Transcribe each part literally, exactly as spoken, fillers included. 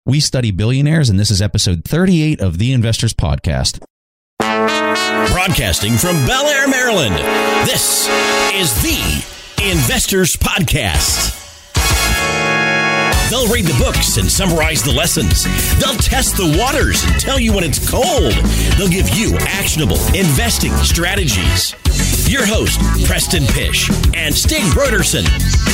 We study billionaires, and this is episode thirty-eight of The Investors Podcast. Broadcasting from Bel Air, Maryland, this is The Investors Podcast. They'll read the books and summarize the lessons. They'll test the waters and tell you when it's cold. They'll give you actionable investing strategies. Your host, Preston Pysh and Stig Brodersen.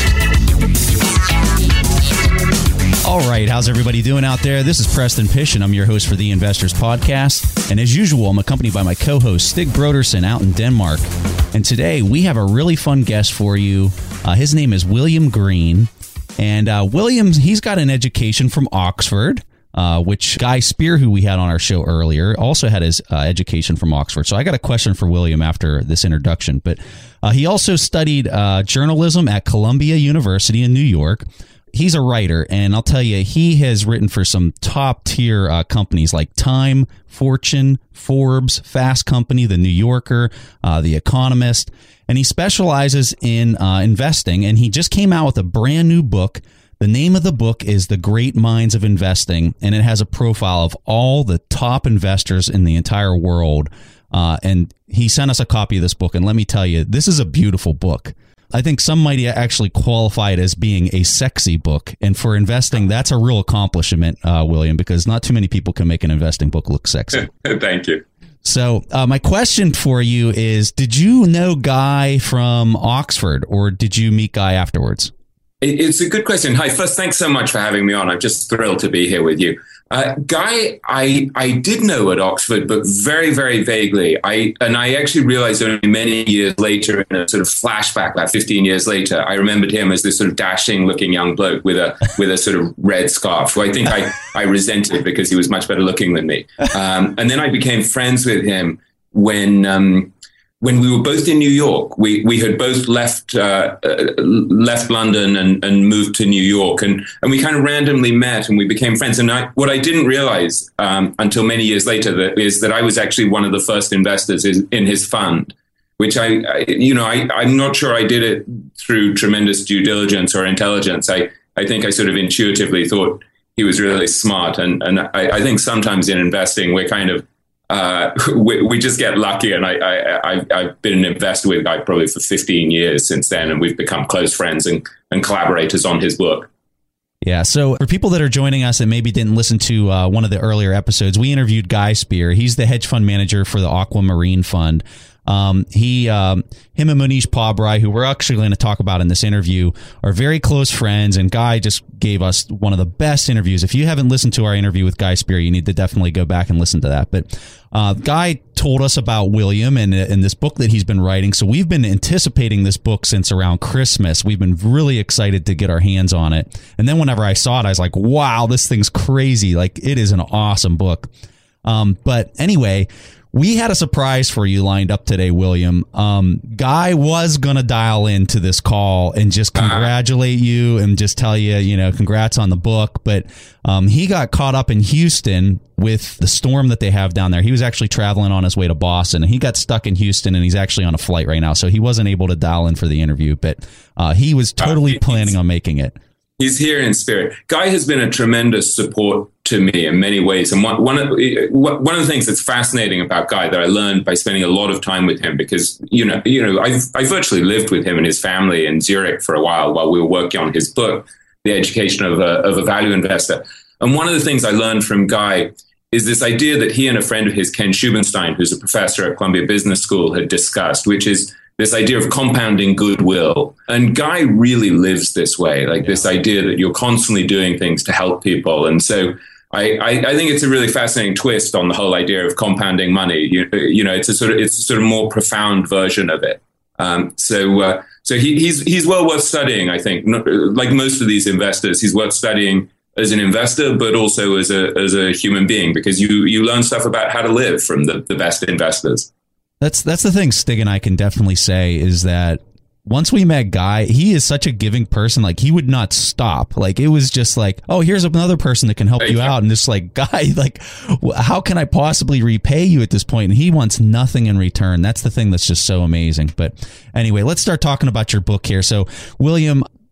All right, how's everybody doing out there? This is Preston Pysh, and I'm your host for The Investors Podcast. And as usual, I'm accompanied by my co-host, Stig Brodersen, out in Denmark. And today, we have a really fun guest for you. Uh, his name is William Green. And uh, William, he's got an education from Oxford, uh, which Guy Spier, who we had on our show earlier, also had his uh, education from Oxford. So I got a question for William after this introduction. But uh, he also studied uh, journalism at Columbia University in New York. He's a writer, and I'll tell you, he has written for some top-tier uh, companies like Time, Fortune, Forbes, Fast Company, The New Yorker, uh, The Economist, and he specializes in uh, investing, and he just came out with a brand new book. The name of the book is The Great Minds of Investing, and it has a profile of all the top investors in the entire world, uh, and he sent us a copy of this book, and let me tell you, this is a beautiful book. I think some might actually qualify it as being a sexy book. And for investing, that's a real accomplishment, uh, William, because not too many people can make an investing book look sexy. Thank you. So uh, my question for you is, did you know Guy from Oxford, or did you meet Guy afterwards? It's a good question. Hi, first, thanks so much for having me on. I'm just thrilled to be here with you. Uh, Guy, I I did know at Oxford, but very, very vaguely. I And I actually realized only many years later, in a sort of flashback, like fifteen years later, I remembered him as this sort of dashing-looking young bloke with a with a sort of red scarf, who I think I, I resented because he was much better looking than me. Um, and then I became friends with him when... Um, When we were both in New York. We we had both left uh, uh, left London and, and moved to New York, and, and we kind of randomly met and we became friends. And I, what I didn't realize um, until many years later that is that I was actually one of the first investors in his fund, which I, I you know I I'm not sure I did it through tremendous due diligence or intelligence. I I think I sort of intuitively thought he was really smart, and and I, I think sometimes in investing we're kind of Uh, we, we just get lucky, and I, I, I, I've been an investor with Guy probably for fifteen years since then, and we've become close friends and, and collaborators on his book. Yeah, so for people that are joining us and maybe didn't listen to uh, one of the earlier episodes, we interviewed Guy Spier. He's the hedge fund manager for the Aquamarine Fund. Um, he, um, him and Monish Pabrai, who we're actually going to talk about in this interview, are very close friends, and Guy just gave us one of the best interviews. If you haven't listened to our interview with Guy Spier, you need to definitely go back and listen to that. But uh, Guy told us about William and, and this book that he's been writing. So we've been anticipating this book since around Christmas. We've been really excited to get our hands on it. And then whenever I saw it, I was like, wow, this thing's crazy. Like, it is an awesome book. Um, but anyway, we had a surprise for you lined up today, William. Um, Guy was going to dial into this call and just congratulate you and just tell you, you know, congrats on the book. But um, he got caught up in Houston with the storm that they have down there. He was actually traveling on his way to Boston, and he got stuck in Houston, and he's actually on a flight right now. So he wasn't able to dial in for the interview, but uh, he was totally planning on making it. He's here in spirit. Guy has been a tremendous support to me in many ways. And one, one, of, one of the things that's fascinating about Guy that I learned by spending a lot of time with him, because, you know, you know, I I virtually lived with him and his family in Zurich for a while while we were working on his book, The Education of a, of a Value Investor. And one of the things I learned from Guy is this idea that he and a friend of his, Ken Schubenstein, who's a professor at Columbia Business School, had discussed, which is this idea of compounding goodwill. And Guy really lives this way, like this idea that you're constantly doing things to help people. And so I, I, I think it's a really fascinating twist on the whole idea of compounding money. You, you know, it's a sort of it's a sort of more profound version of it. Um, so uh, so he, he's he's well worth studying, I think. Like most of these investors, he's worth studying as an investor, but also as a as a human being, because you you learn stuff about how to live from the, the best investors. That's that's the thing Stig and I can definitely say is that once we met Guy, he is such a giving person. Like, he would not stop. Like, it was just like, oh, here's another person that can help you out. And just like, Guy, like, how can I possibly repay you at this point? And he wants nothing in return. That's the thing that's just so amazing. But anyway, let's start talking about your book here. So, William,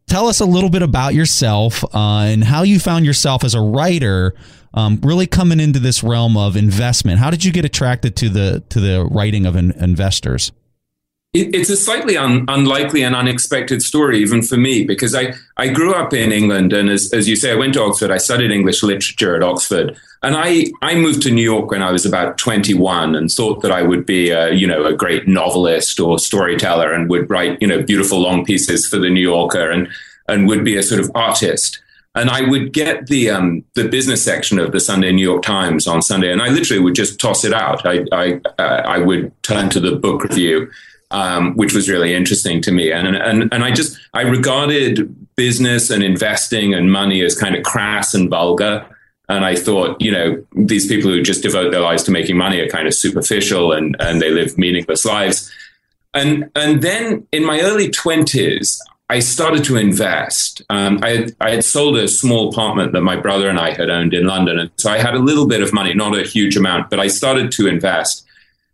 tell us a little bit about yourself uh, and how you found yourself as a writer, um, really coming into this realm of investment. How did you get attracted to the to the writing of in, investors? It's a slightly un- unlikely and unexpected story, even for me, because I, I grew up in England. And as, as you say, I went to Oxford. I studied English literature at Oxford. And I, I moved to New York when I was about twenty-one and thought that I would be a, you know, a great novelist or storyteller and would write, you know, beautiful long pieces for the New Yorker and, and would be a sort of artist. And I would get the um, the business section of the Sunday New York Times on Sunday, and I literally would just toss it out. I, I, uh, I would turn to the book review, Um, which was really interesting to me. And, and, and I just, I regarded business and investing and money as kind of crass and vulgar. And I thought, you know, these people who just devote their lives to making money are kind of superficial and, and they live meaningless lives. And, and then in my early twenties, I started to invest. Um, I had, I had sold a small apartment that my brother and I had owned in London. And so I had a little bit of money, not a huge amount, but I started to invest.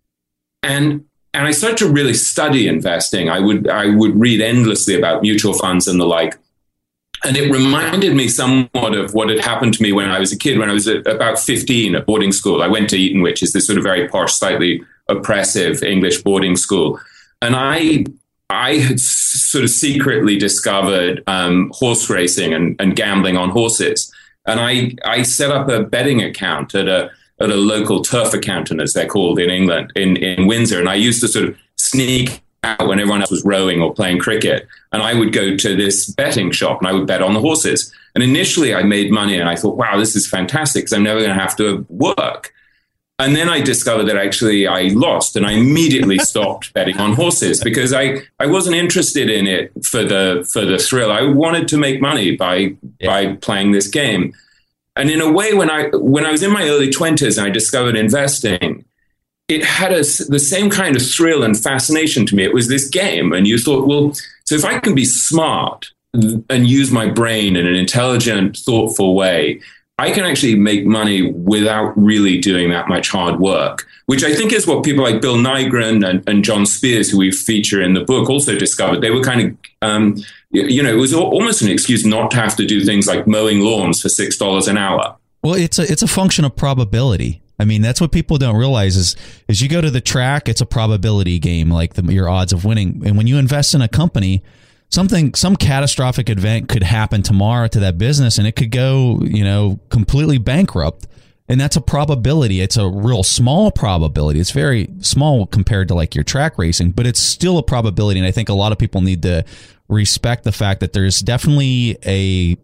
And And I started to really study investing. I would I would read endlessly about mutual funds and the like. And it reminded me somewhat of what had happened to me when I was a kid, when I was at about fifteen at boarding school. I went to Eton, which is this sort of very posh, slightly oppressive English boarding school. And I I had sort of secretly discovered um, horse racing and, and gambling on horses. And I, I set up a betting account at a at a local turf accountant, as they're called in England, in, in Windsor. And I used to sort of sneak out when everyone else was rowing or playing cricket. And I would go to this betting shop and I would bet on the horses. And initially I made money and I thought, wow, this is fantastic because I'm never going to have to work. And then I discovered that actually I lost and I immediately stopped betting on horses because I, I wasn't interested in it for the for the thrill. I wanted to make money by yeah. by playing this game. And in a way, when I when I was in my early twenties and I discovered investing, it had a, the same kind of thrill and fascination to me. It was this game. And you thought, well, so if I can be smart and use my brain in an intelligent, thoughtful way, I can actually make money without really doing that much hard work, which I think is what people like Bill Nygren and, and John Spears, who we feature in the book, also discovered. They were kind of... Um, You know, it was almost an excuse not to have to do things like mowing lawns for six dollars an hour. Well, it's a it's a function of probability. I mean, that's what people don't realize is is you go to the track, it's a probability game, like the, your odds of winning. And when you invest in a company, something some catastrophic event could happen tomorrow to that business, and it could go, you know, completely bankrupt. And that's a probability. It's a real small probability. It's very small compared to like your track racing, but it's still a probability. And I think a lot of people need to respect the fact that there's definitely a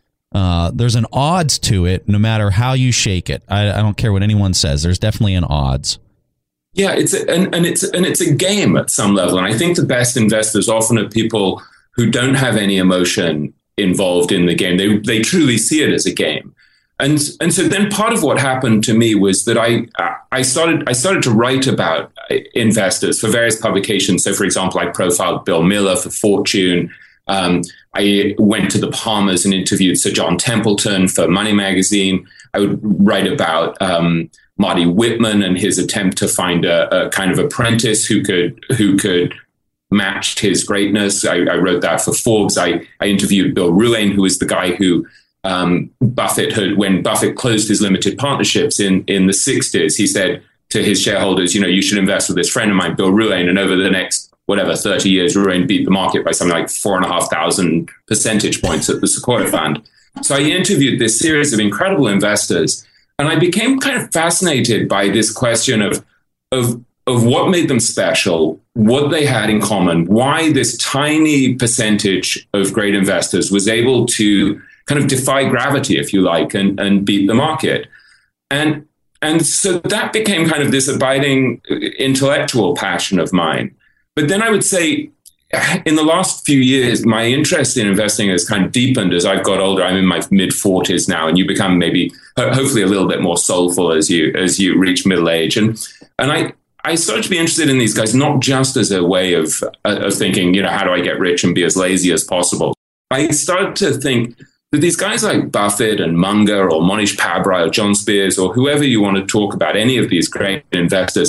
uh, there's an odds to it, no matter how you shake it. I, I don't care what anyone says. There's definitely an odds. Yeah, it's a, and, and it's and it's a game at some level. And I think the best investors often are people who don't have any emotion involved in the game. They they truly see it as a game. And and so then part of what happened to me was that I I started I started to write about investors for various publications. So, for example, I profiled Bill Miller for Fortune. Um, I went to the Bahamas and interviewed Sir John Templeton for Money Magazine. I would write about um, Marty Whitman and his attempt to find a, a kind of apprentice who could who could match his greatness. I, I wrote that for Forbes. I, I interviewed Bill Ruane, who was the guy who Um, Buffett had, when Buffett closed his limited partnerships in, in the sixties, he said to his shareholders, you know, you should invest with this friend of mine, Bill Ruane. And over the next, whatever, thirty years, Ruane beat the market by something like four and a half thousand percentage points at the Sequoia Fund. So I interviewed this series of incredible investors, and I became kind of fascinated by this question of, of, of what made them special, what they had in common, why this tiny percentage of great investors was able to kind of defy gravity, if you like, and, and beat the market. And and so that became kind of this abiding intellectual passion of mine. But then I would say in the last few years, my interest in investing has kind of deepened as I've got older. I'm in my mid forties now, and you become maybe hopefully a little bit more soulful as you as you reach middle age. And and I I started to be interested in these guys, not just as a way of, of thinking, you know, how do I get rich and be as lazy as possible? I started to think that these guys like Buffett and Munger or Monish Pabrai or John Spears or whoever you want to talk about, any of these great investors,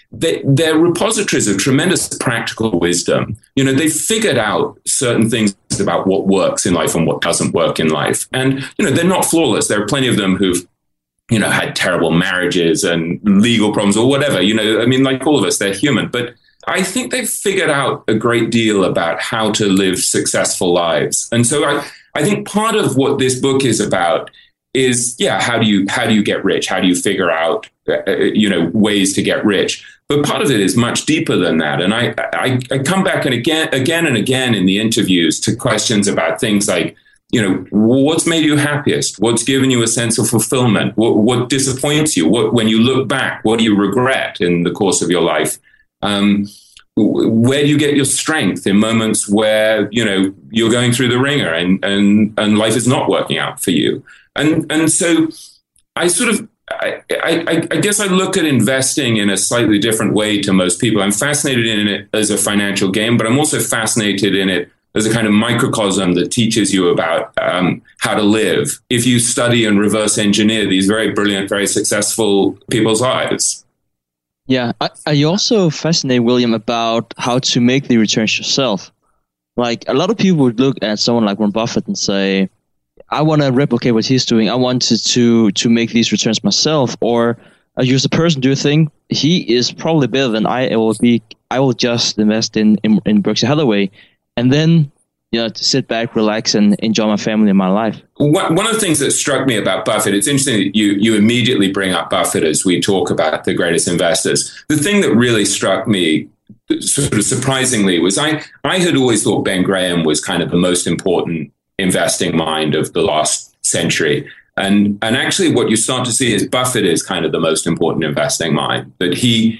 they, they're repositories of tremendous practical wisdom. You know, they've figured out certain things about what works in life and what doesn't work in life. And, you know, they're not flawless. There are plenty of them who've, you know, had terrible marriages and legal problems or whatever. You know, I mean, like all of us, they're human. But I think they've figured out a great deal about how to live successful lives. And so I, I think part of what this book is about is, yeah, how do you how do you get rich? How do you figure out, uh, you know, ways to get rich? But part of it is much deeper than that. And I, I, I come back and again, again and again in the interviews to questions about things like, you know, what's made you happiest? What's given you a sense of fulfillment? What, what disappoints you? What, when you look back, what do you regret in the course of your life? Um, where do you get your strength in moments where, you know, you're going through the ringer and, and, and life is not working out for you? And, and so I sort of, I, I, I guess I look at investing in a slightly different way to most people. I'm fascinated in it as a financial game, but I'm also fascinated in it as a kind of microcosm that teaches you about um, how to live if you study and reverse engineer these very brilliant, very successful people's lives. Yeah. Are you also fascinated, William, about how to make the returns yourself? Like, a lot of people would look at someone like Warren Buffett and say, I want to replicate what he's doing. I wanted to to make these returns myself. Or uh, you as a person, do you think he is probably better than I will be? I will just invest in, in, in Berkshire Hathaway and then, you know, to sit back, relax, and enjoy my family and my life. One of the things that struck me about Buffett, it's interesting that you, you immediately bring up Buffett as we talk about the greatest investors. The thing that really struck me sort of surprisingly was I, I had always thought Ben Graham was kind of the most important investing mind of the last century. And, and actually what you start to see is Buffett is kind of the most important investing mind, that he,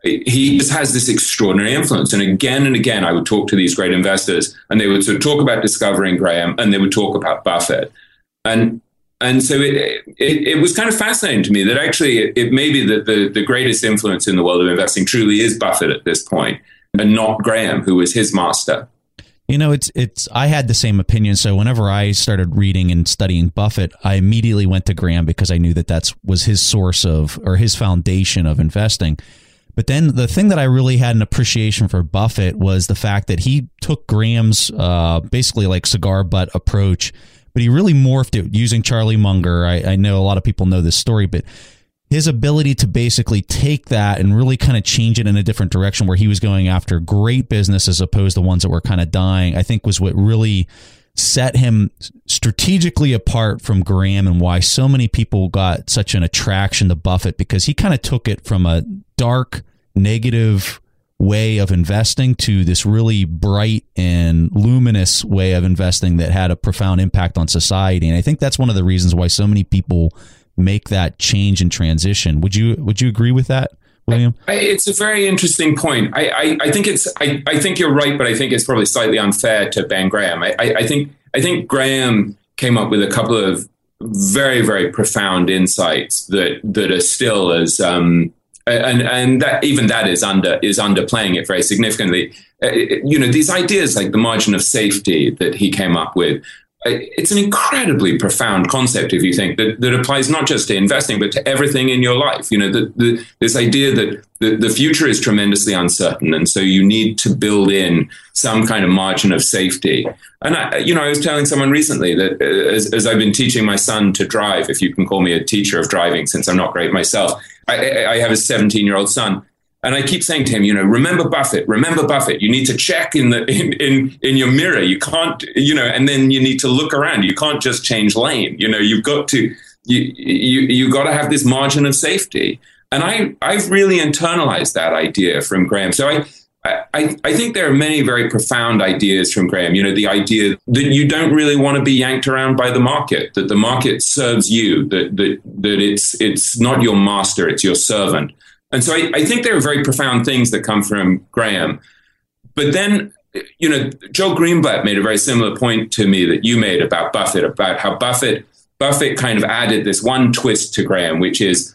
he just has this extraordinary influence. And again and again, I would talk to these great investors and they would sort of talk about discovering Graham and they would talk about Buffett. And, and so it, it, it was kind of fascinating to me that actually it, it may be that the, the greatest influence in the world of investing truly is Buffett at this point and not Graham, who was his master. You know, it's it's. I had the same opinion. So whenever I started reading and studying Buffett, I immediately went to Graham because I knew that that's was his source of or his foundation of investing. But then the thing that I really had an appreciation for Buffett was the fact that he took Graham's uh, basically like cigar butt approach, but he really morphed it using Charlie Munger. I, I know a lot of people know this story, but his ability to basically take that and really kind of change it in a different direction where he was going after great business as opposed to ones that were kind of dying, I think was what really set him strategically apart from Graham and why so many people got such an attraction to Buffett, because he kind of took it from a dark, negative way of investing to this really bright and luminous way of investing that had a profound impact on society. And I think that's one of the reasons why so many people make that change and transition. Would you would you agree with that, William? I, it's a very interesting point. I, I, I think it's I, I think you're right, but I think it's probably slightly unfair to Ben Graham. I, I, I think I think Graham came up with a couple of very, very profound insights that that are still as um and and that even that is under is underplaying it very significantly. Uh, you know, these ideas like the margin of safety that he came up with. It's an incredibly profound concept, if you think, that, that applies not just to investing, but to everything in your life. You know, the, the, this idea that the, the future is tremendously uncertain. And so you need to build in some kind of margin of safety. And, I, you know, I was telling someone recently that as, as I've been teaching my son to drive, if you can call me a teacher of driving, since I'm not great myself, I, I have a seventeen-year-old son. And I keep saying to him, you know, remember Buffett, remember Buffett. You need to check in the in, in, in your mirror. You can't, you know, and then you need to look around. You can't just change lane. You know, you've got to, you you you got to have this margin of safety. And I I've really internalized that idea from Graham. So I I I think there are many very profound ideas from Graham. You know, the idea that you don't really want to be yanked around by the market, that the market serves you, that that that it's it's not your master, it's your servant. And so I, I think there are very profound things that come from Graham. But then, you know, Joel Greenblatt made a very similar point to me that you made about Buffett, about how Buffett Buffett kind of added this one twist to Graham, which is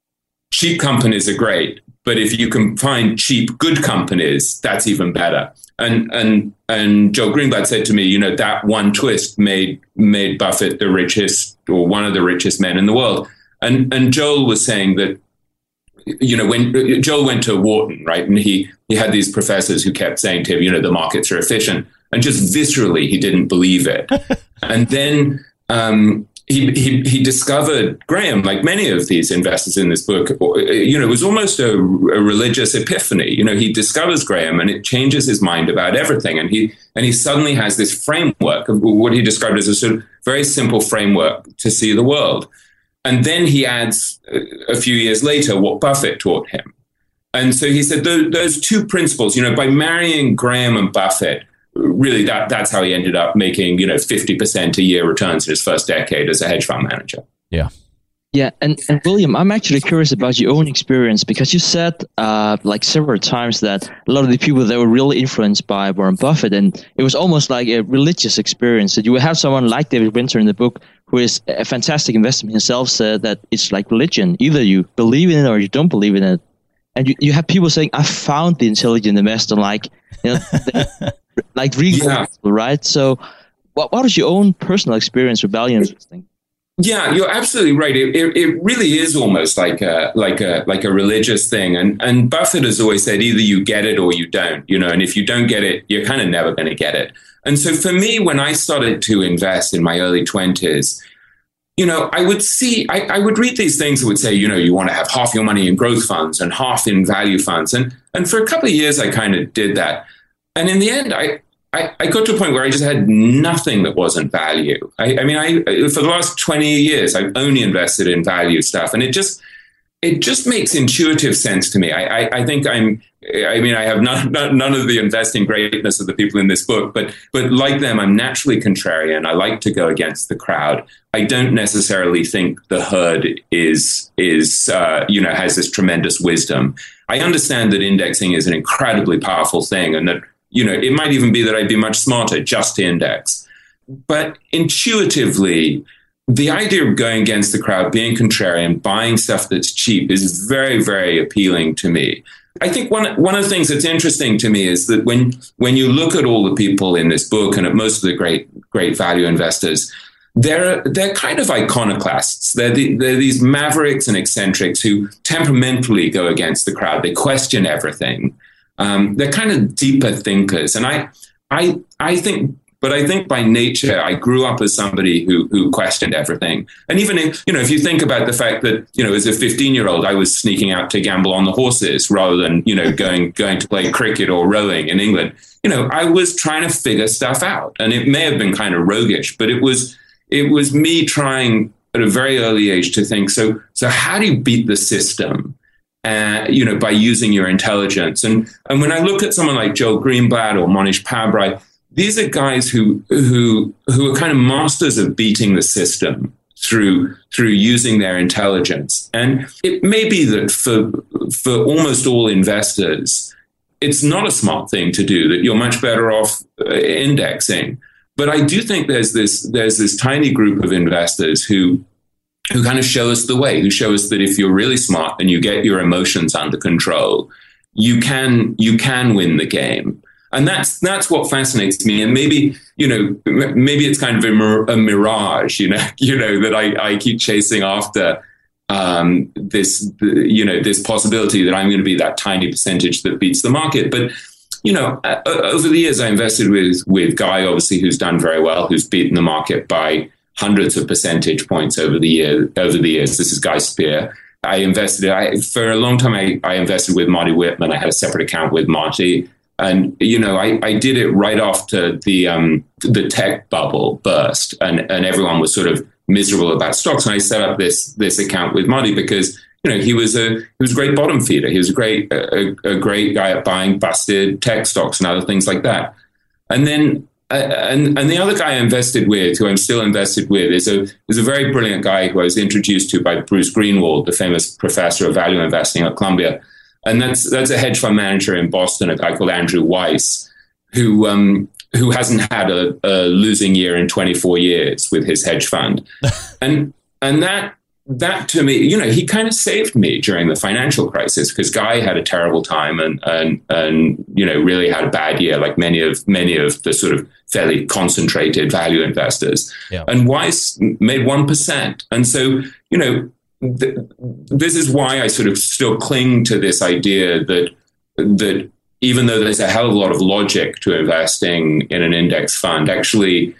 cheap companies are great, but if you can find cheap, good companies, that's even better. And and and Joel Greenblatt said to me, you know, that one twist made made Buffett the richest or one of the richest men in the world. And and Joel was saying that you know, when Joel went to Wharton, right, and he he had these professors who kept saying to him, you know, the markets are efficient, and just viscerally he didn't believe it. And then um, he, he he discovered Graham, like many of these investors in this book. You know, it was almost a, a religious epiphany. You know, he discovers Graham, and it changes his mind about everything. And he and he suddenly has this framework of what he described as a sort of very simple framework to see the world. And then he adds a few years later what Buffett taught him. And so he said those, those two principles, you know, by marrying Graham and Buffett, really that that's how he ended up making, you know, fifty percent a year returns in his first decade as a hedge fund manager. Yeah. Yeah. And, and William, I'm actually curious about your own experience, because you said uh, like several times that a lot of the people that were really influenced by Warren Buffett, and it was almost like a religious experience, that you would have someone like David Winter in the book, who is a fantastic investor himself, said that it's like religion. Either you believe in it or you don't believe in it. And you, you have people saying, I found the intelligent investor, like, you know, the, like really, yeah. right? So what, what was your own personal experience with value investing? Yeah, you're absolutely right. It, it, it really is almost like a like a like a religious thing. And and Buffett has always said either you get it or you don't, you know, and if you don't get it, you're kind of never going to get it. And so for me, when I started to invest in my early twenties, you know, I would see, I, I would read these things that would say, you know, you want to have half your money in growth funds and half in value funds. And and for a couple of years, I kind of did that. And in the end, I I, I got to a point where I just had nothing that wasn't value. I, I mean, I for the last twenty years, I've only invested in value stuff, and it just it just makes intuitive sense to me. I, I, I think I'm. I mean, I have none, none of the investing greatness of the people in this book, but but like them, I'm naturally contrarian. I like to go against the crowd. I don't necessarily think the herd is is uh, you know has this tremendous wisdom. I understand that indexing is an incredibly powerful thing, and that. You know, it might even be that I'd be much smarter just to index. But intuitively, the idea of going against the crowd, being contrarian, buying stuff that's cheap is very, very appealing to me. I think one one of the things that's interesting to me is that when when you look at all the people in this book and at most of the great great value investors, they're they're kind of iconoclasts. They're the, they're these mavericks and eccentrics who temperamentally go against the crowd. They question everything. Um, they're kind of deeper thinkers. And I, I, I think, but I think by nature, I grew up as somebody who, who questioned everything. And even if, you know, if you think about the fact that, you know, as a fifteen year old, I was sneaking out to gamble on the horses rather than, you know, going, going to play cricket or rowing in England, you know, I was trying to figure stuff out. And it may have been kind of roguish, but it was, it was me trying at a very early age to think, so, so how do you beat the system? Uh, you know, by using your intelligence. And and when I look at someone like Joel Greenblatt or Monish Pabrai, these are guys who who who are kind of masters of beating the system through through using their intelligence. And it may be that for for almost all investors, it's not a smart thing to do, that you're much better off indexing. But I do think there's this there's this tiny group of investors who who kind of show us the way, who show us that if you're really smart and you get your emotions under control, you can you can win the game. And that's that's what fascinates me. And maybe, you know, maybe it's kind of a, mir- a mirage, you know, you know, that I, I keep chasing after um, this, you know, this possibility that I'm going to be that tiny percentage that beats the market. But, you know, uh, over the years, I invested with with Guy, obviously, who's done very well, who's beaten the market by hundreds of percentage points over the year. Over the years, this is Guy Spear. I invested I, for a long time. I, I invested with Marty Whitman. I had a separate account with Marty, and you know, I, I did it right after the um, the tech bubble burst, and and everyone was sort of miserable about stocks. And I set up this this account with Marty because you know he was a he was a great bottom feeder. He was a great a, a great guy at buying busted tech stocks and other things like that. And then. Uh, and, and the other guy I invested with, who I'm still invested with, is a is a very brilliant guy who I was introduced to by Bruce Greenwald, the famous professor of value investing at Columbia. And that's that's a hedge fund manager in Boston, a guy called Andrew Weiss, who um, who hasn't had a, a losing year in twenty-four years with his hedge fund. and and that that to me, you know, he kind of saved me during the financial crisis, because Guy had a terrible time and and and you know really had a bad year, like many of many of the sort of fairly concentrated value investors. Yeah. And Weiss made one percent, and so you know th- this is why I sort of still cling to this idea that that even though there's a hell of a lot of logic to investing in an index fund, actually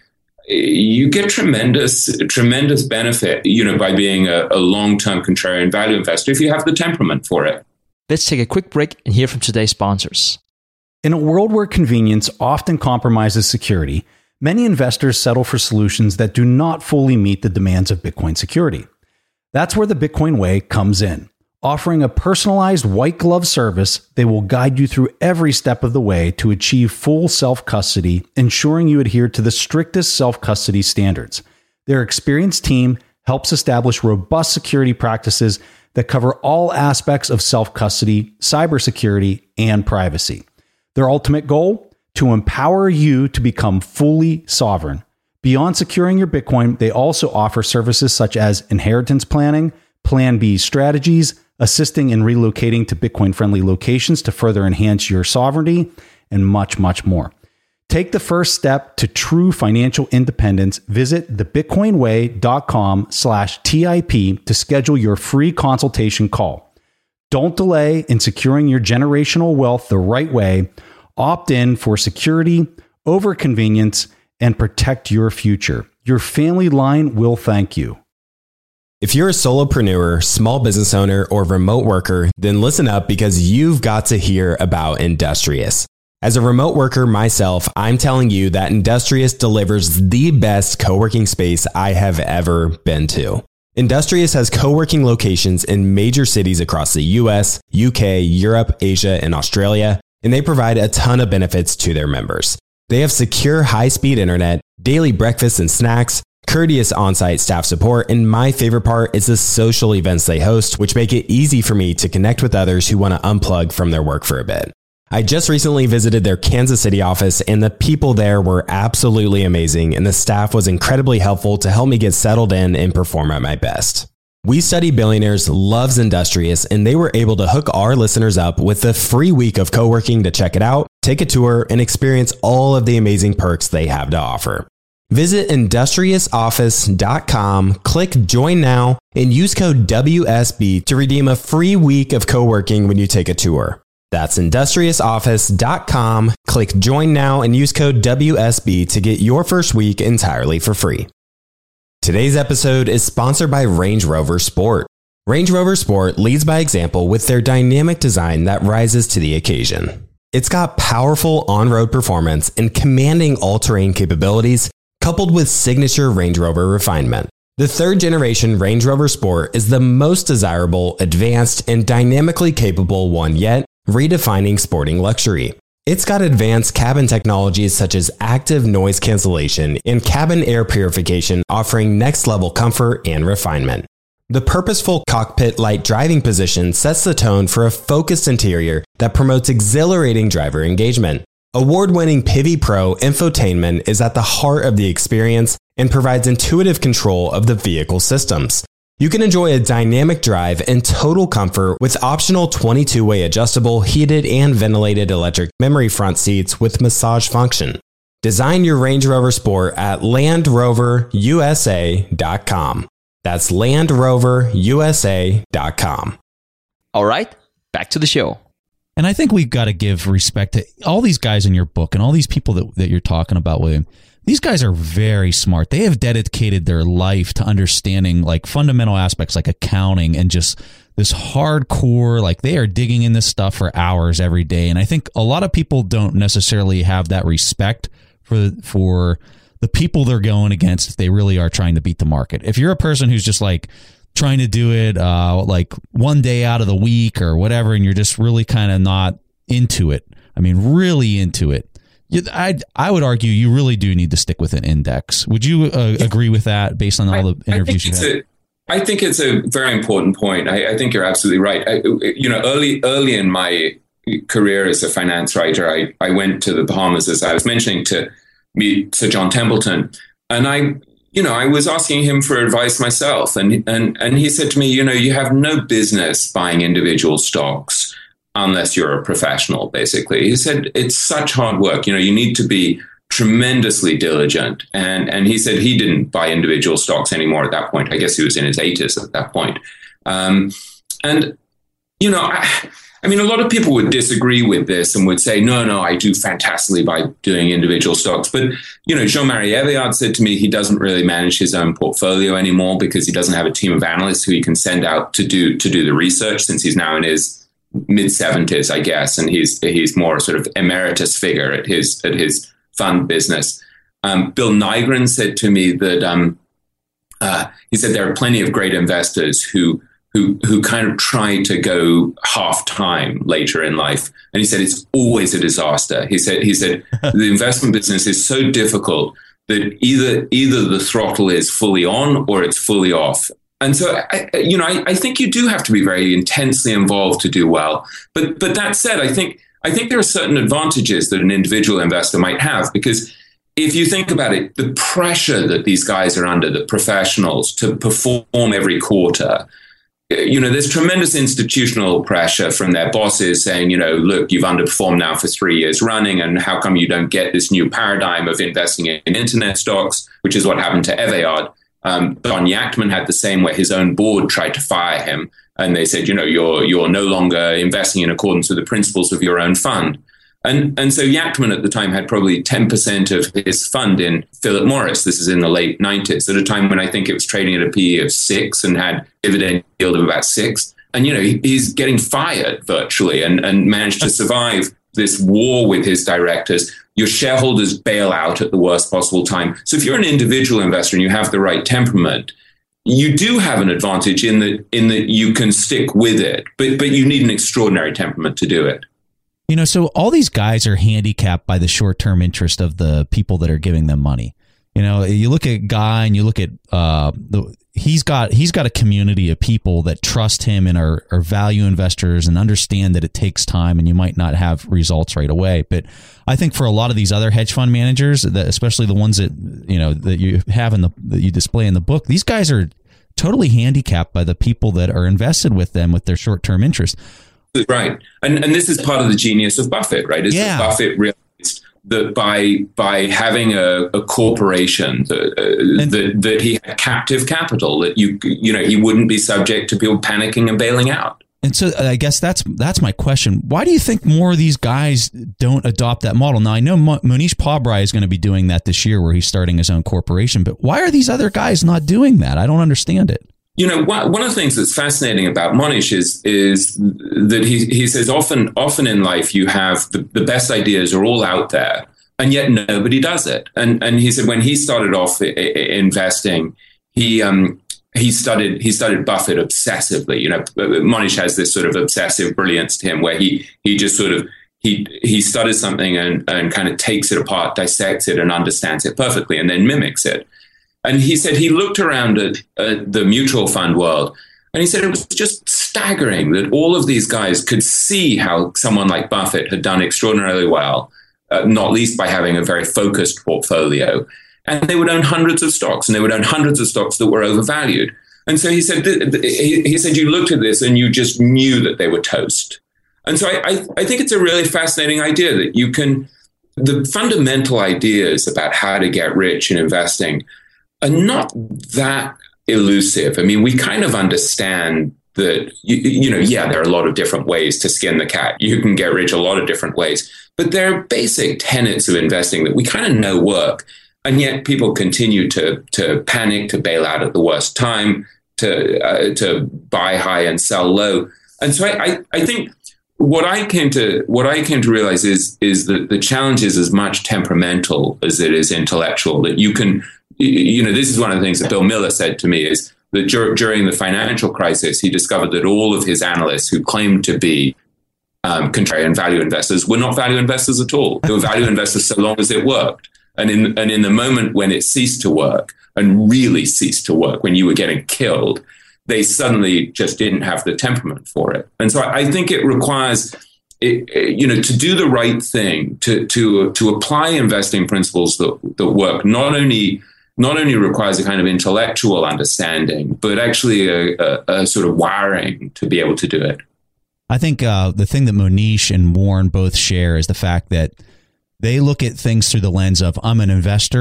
you get tremendous, tremendous benefit, you know, by being a, a long-term contrarian value investor if you have the temperament for it. Let's take a quick break and hear from today's sponsors. In a world where convenience often compromises security, many investors settle for solutions that do not fully meet the demands of Bitcoin security. That's where the Bitcoin Way comes in. Offering a personalized white glove service, they will guide you through every step of the way to achieve full self-custody, ensuring you adhere to the strictest self-custody standards. Their experienced team helps establish robust security practices that cover all aspects of self-custody, cybersecurity, and privacy. Their ultimate goal? To empower you to become fully sovereign. Beyond securing your Bitcoin, they also offer services such as inheritance planning, Plan B strategies, assisting in relocating to Bitcoin-friendly locations to further enhance your sovereignty, and much, much more. Take the first step to true financial independence. Visit thebitcoinway.com slash TIP to schedule your free consultation call. Don't delay in securing your generational wealth the right way. Opt in for security over convenience and protect your future. Your family line will thank you. If you're a solopreneur, small business owner, or remote worker, then listen up because you've got to hear about Industrious. As a remote worker myself, I'm telling you that Industrious delivers the best co-working space I have ever been to. Industrious has co-working locations in major cities across the U S, U K, Europe, Asia, and Australia, and they provide a ton of benefits to their members. They have secure high-speed internet, daily breakfasts and snacks, courteous on-site staff support, and my favorite part is the social events they host, which make it easy for me to connect with others who want to unplug from their work for a bit. I just recently visited their Kansas City office, and the people there were absolutely amazing, and the staff was incredibly helpful to help me get settled in and perform at my best. We Study Billionaires loves Industrious, and they were able to hook our listeners up with a free week of co-working to check it out, take a tour, and experience all of the amazing perks they have to offer. Visit industrious office dot com, click join now, and use code W S B to redeem a free week of co-working when you take a tour. That's industrious office dot com, click join now, and use code W S B to get your first week entirely for free. Today's episode is sponsored by Range Rover Sport. Range Rover Sport leads by example with their dynamic design that rises to the occasion. It's got powerful on-road performance and commanding all-terrain capabilities, coupled with signature Range Rover refinement. The third generation Range Rover Sport is the most desirable, advanced, and dynamically capable one yet, redefining sporting luxury. It's got advanced cabin technologies such as active noise cancellation and cabin air purification, offering next-level comfort and refinement. The purposeful cockpit-like driving position sets the tone for a focused interior that promotes exhilarating driver engagement. Award-winning Pivi Pro infotainment is at the heart of the experience and provides intuitive control of the vehicle systems. You can enjoy a dynamic drive and total comfort with optional twenty-two way adjustable, heated and ventilated electric memory front seats with massage function. Design your Range Rover Sport at land rover U S A dot com. That's land rover U S A dot com. All right, back to the show. And I think we've got to give respect to all these guys in your book and all these people that, that you're talking about, William. These guys are very smart. They have dedicated their life to understanding like fundamental aspects like accounting and just this hardcore, like they are digging in this stuff for hours every day. And I think a lot of people don't necessarily have that respect for for the people they're going against if they really are trying to beat the market. If you're a person who's just like trying to do it uh, like one day out of the week or whatever, and you're just really kind of not into it, I mean, really into it, you, I I would argue you really do need to stick with an index. Would you uh, agree with that based on all the interviews you had? I think it's a very important point. I, I think you're absolutely right. I, you know, early early in my career as a finance writer, I, I went to the Bahamas, as I was mentioning, to meet Sir John Templeton. And I, you know, I was asking him for advice myself. And, and, and he said to me, you know, you have no business buying individual stocks unless you're a professional, basically. He said, it's such hard work. You know, you need to be tremendously diligent. And, and he said he didn't buy individual stocks anymore at that point. I guess he was in his eighties at that point. Um, and, you know, I, I mean, a lot of people would disagree with this and would say, no, no, I do fantastically by doing individual stocks. But, you know, Jean-Marie Eveillard said to me he doesn't really manage his own portfolio anymore because he doesn't have a team of analysts who he can send out to do to do the research, since he's now in his mid-seventies, I guess, and he's he's more a sort of emeritus figure at his at his fund business. Um, Bill Nygren said to me that um, uh, he said there are plenty of great investors who who who kind of try to go half time later in life. And he said it's always a disaster. He said he said the investment business is so difficult that either either the throttle is fully on or it's fully off. And so, I, you know, I, I think you do have to be very intensely involved to do well. But but that said, I think I think there are certain advantages that an individual investor might have, because if you think about it, the pressure that these guys are under, the professionals, to perform every quarter, you know, there's tremendous institutional pressure from their bosses saying, you know, look, you've underperformed now for three years running, and how come you don't get this new paradigm of investing in internet stocks, which is what happened to Eveillard. Um, Don Yachtman had the same, where his own board tried to fire him, and they said, you know, you're you're no longer investing in accordance with the principles of your own fund. And and so Yachtman at the time had probably ten percent of his fund in Philip Morris. This is in the late nineties, at a time when I think it was trading at a P E of six and had dividend yield of about six. And, you know, he, he's getting fired virtually and, and managed to survive this war with his directors. Your shareholders bail out at the worst possible time. So if you're an individual investor and you have the right temperament, you do have an advantage in that in that you can stick with it, but but you need an extraordinary temperament to do it. You know, so all these guys are handicapped by the short-term interest of the people that are giving them money. You know, you look at Guy and you look at uh, the he's got he's got a community of people that trust him and are, are value investors and understand that it takes time and you might not have results right away. But I think for a lot of these other hedge fund managers, that especially the ones that you know that you have in the that you display in the book, these guys are totally handicapped by the people that are invested with them with their short-term interest. Right. And and this is part of the genius of Buffett, right? Is yeah. that Buffett realized that by by having a, a corporation that, uh, and, that that he had captive capital, that you you know he wouldn't be subject to people panicking and bailing out. And so I guess that's that's my question. Why do you think more of these guys don't adopt that model? Now, I know Mo- Mohnish Pabrai is going to be doing that this year where he's starting his own corporation, but why are these other guys not doing that? I don't understand it. You know, one of the things that's fascinating about Mohnish is is that he he says often often in life you have the, the best ideas are all out there, and yet nobody does it. And and he said when he started off I- I investing, he um he studied he studied Buffett obsessively. You know, Mohnish has this sort of obsessive brilliance to him where he he just sort of he he studies something and and kind of takes it apart, dissects it, and understands it perfectly, and then mimics it. And he said he looked around at, at the mutual fund world, and he said it was just staggering that all of these guys could see how someone like Buffett had done extraordinarily well, uh, not least by having a very focused portfolio. And they would own hundreds of stocks, and they would own hundreds of stocks that were overvalued. And so he said, th- th- he, he said, you looked at this and you just knew that they were toast. And so I, I, I think it's a really fascinating idea that you can, the fundamental ideas about how to get rich in investing are not that elusive. I mean, we kind of understand that, you, you know, yeah, there are a lot of different ways to skin the cat. You can get rich a lot of different ways, but there are basic tenets of investing that we kind of know work. And yet people continue to to panic, to bail out at the worst time, to uh, to buy high and sell low. And so I, I, I think what I came to what I came to realize is is that the challenge is as much temperamental as it is intellectual. That you can, you know, this is one of the things that Bill Miller said to me is that dur- during the financial crisis, he discovered that all of his analysts who claimed to be um, contrarian value investors were not value investors at all. They were value investors so long as it worked. And in and in the moment when it ceased to work, and really ceased to work, when you were getting killed, they suddenly just didn't have the temperament for it. And so I think it requires, it, you know, to do the right thing, to to to apply investing principles that that work. Not only not only requires a kind of intellectual understanding, but actually a, a, a sort of wiring to be able to do it. I think uh, the thing that Mohnish and Warren both share is the fact that they look at things through the lens of I'm an investor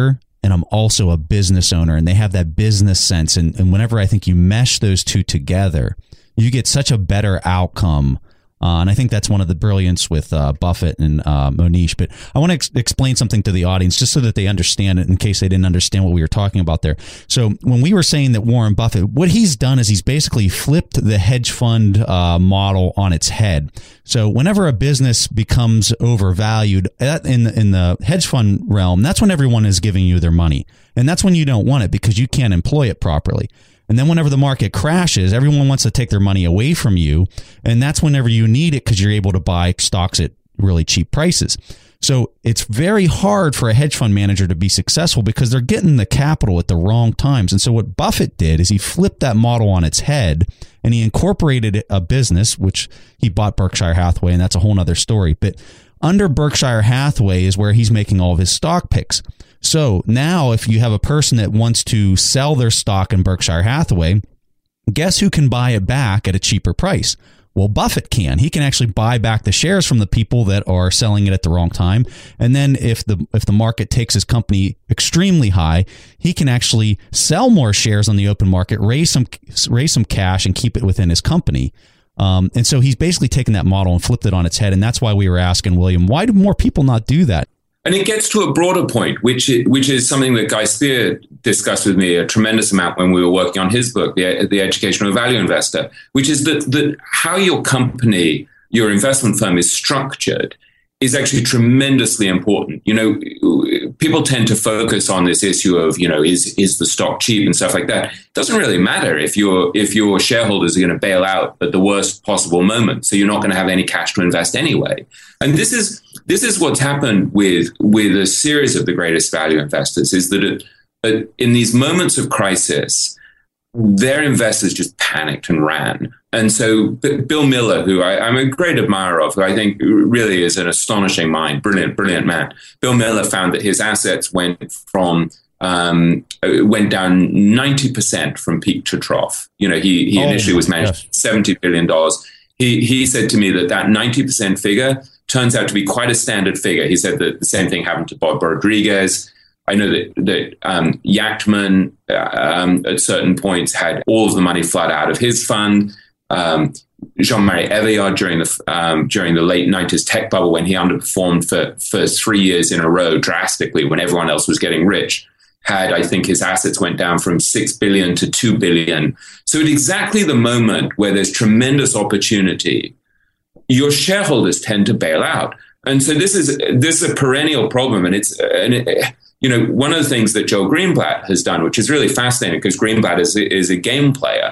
and I'm also a business owner, and they have that business sense. And, and whenever I think you mesh those two together, you get such a better outcome. Uh, and I think that's one of the brilliance with uh, Buffett and uh, Monish. But I want to ex- explain something to the audience just so that they understand it in case they didn't understand what we were talking about there. So when we were saying that Warren Buffett, what he's done is he's basically flipped the hedge fund uh, model on its head. So whenever a business becomes overvalued in the, in the hedge fund realm, that's when everyone is giving you their money. And that's when you don't want it because you can't employ it properly. And then whenever the market crashes, everyone wants to take their money away from you. And that's whenever you need it because you're able to buy stocks at really cheap prices. So it's very hard for a hedge fund manager to be successful because they're getting the capital at the wrong times. And so what Buffett did is he flipped that model on its head and he incorporated a business, which he bought Berkshire Hathaway, and that's a whole nother story. But under Berkshire Hathaway is where he's making all of his stock picks. So now if you have a person that wants to sell their stock in Berkshire Hathaway, guess who can buy it back at a cheaper price? Well, Buffett can. He can actually buy back the shares from the people that are selling it at the wrong time. And then if the if the market takes his company extremely high, he can actually sell more shares on the open market, raise some raise some cash and keep it within his company. Um, and so he's basically taken that model and flipped it on its head. And that's why we were asking William, why do more people not do that? And it gets to a broader point, which is, which is something that Guy Spear discussed with me a tremendous amount when we were working on his book, The, the Educational Value Investor, which is that, that how your company, your investment firm is structured is actually tremendously important. You know, people tend to focus on this issue of, you know, is is the stock cheap and stuff like that. It doesn't really matter if your if your shareholders are going to bail out at the worst possible moment. So you're not going to have any cash to invest anyway. And this is this is what's happened with with a series of the greatest value investors is that it, it, in these moments of crisis, their investors just panicked and ran. And so Bill Miller, who I, I'm a great admirer of, who I think really is an astonishing mind, brilliant, brilliant man. Bill Miller found that his assets went from um, went down ninety percent from peak to trough. You know, he he oh, initially was managing yes. seventy billion dollars. He he said to me that that ninety percent figure turns out to be quite a standard figure. He said that the same thing happened to Bob Rodriguez. I know that that um, Yachtman uh, um, at certain points had all of the money flood out of his fund. Um, Jean-Marie Eveillard during the um, during the late nineties tech bubble, when he underperformed for for three years in a row drastically, when everyone else was getting rich, had I think his assets went down from six billion to two billion. So at exactly the moment where there's tremendous opportunity, your shareholders tend to bail out, and so this is this is a perennial problem, and it's and it, you know, one of the things that Joel Greenblatt has done, which is really fascinating because Greenblatt is, is a game player,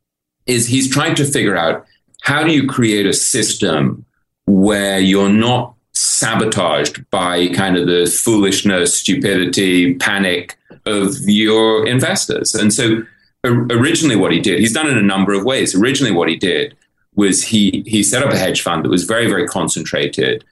is he's trying to figure out how do you create a system where you're not sabotaged by kind of the foolishness, stupidity, panic of your investors. And so originally what he did, he's done it in a number of ways. Originally what he did was he he set up a hedge fund that was very, very concentrated.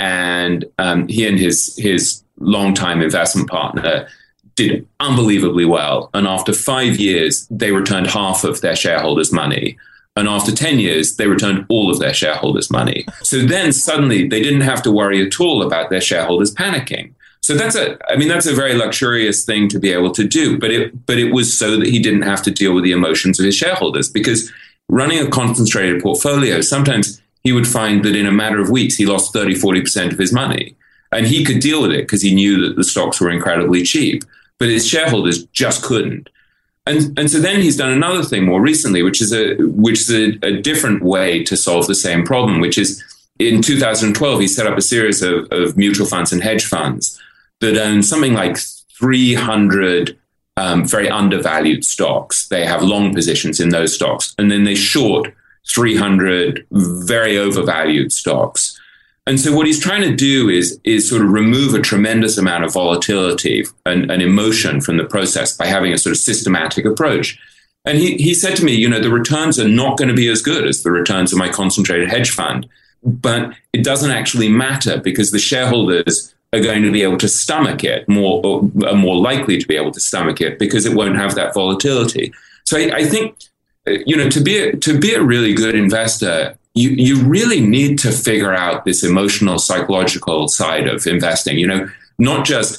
And um, he and his his longtime investment partner did unbelievably well. And after five years, they returned half of their shareholders' money. And after ten years, they returned all of their shareholders' money. So then suddenly they didn't have to worry at all about their shareholders panicking. So that's a, I mean, that's a very luxurious thing to be able to do. But it, but it was so that he didn't have to deal with the emotions of his shareholders, because running a concentrated portfolio, sometimes he would find that in a matter of weeks, he lost thirty, forty percent of his money. And he could deal with it because he knew that the stocks were incredibly cheap, but his shareholders just couldn't. And and so then he's done another thing more recently, which is a which is a, a different way to solve the same problem, which is in two thousand twelve, he set up a series of, of mutual funds and hedge funds that own something like three hundred um, very undervalued stocks. They have long positions in those stocks, and then they short three hundred very overvalued stocks. And so what he's trying to do is, is sort of remove a tremendous amount of volatility and, and emotion from the process by having a sort of systematic approach. And he, he said to me, you know, the returns are not going to be as good as the returns of my concentrated hedge fund, but it doesn't actually matter because the shareholders are going to be able to stomach it more, or are more likely to be able to stomach it because it won't have that volatility. So I, I think, you know, to be a, to be a really good investor, You you really need to figure out this emotional, psychological side of investing. You know, not just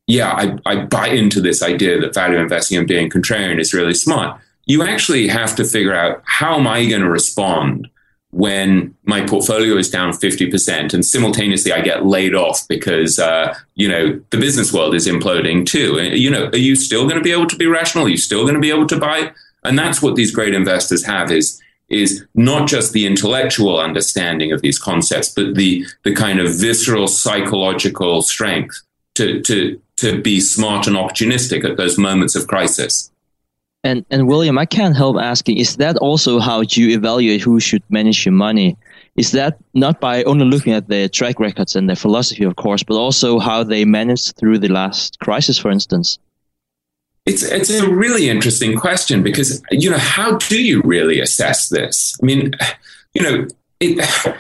yeah, I, I buy into this idea that value investing and being contrarian is really smart. You actually have to figure out, how am I going to respond when my portfolio is down fifty percent and simultaneously I get laid off because, uh, you know, the business world is imploding too. You know, are you still going to be able to be rational? Are you still going to be able to buy? And that's what these great investors have, is is not just the intellectual understanding of these concepts, but the the kind of visceral psychological strength to to to be smart and opportunistic at those moments of crisis. And and William, I can't help asking, is that also how you evaluate who should manage your money? Is that not by only looking at their track records and their philosophy, of course, but also how they managed through the last crisis, for instance? It's it's a really interesting question, because, you know, how do you really assess this? I mean, you know, it,